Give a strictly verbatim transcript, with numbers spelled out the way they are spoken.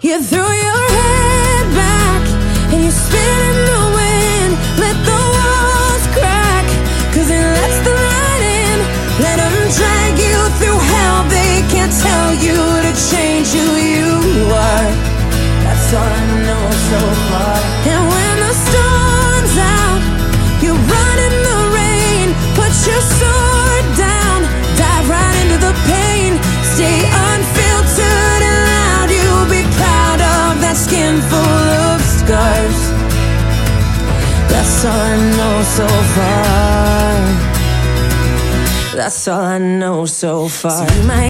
You threw your head back and you spin in the wind. Let the walls crack, cause it lets the light in. Let them drag you through hell. They can't tell you to change who you are. That's all I know so far. And when the storm's out, you run in the rain. Put your sword down, dive right into the pain. Stay unfiltered and loud. You'll be proud of that skin full of scars. That's all I know so far. That's all I know so far. So you might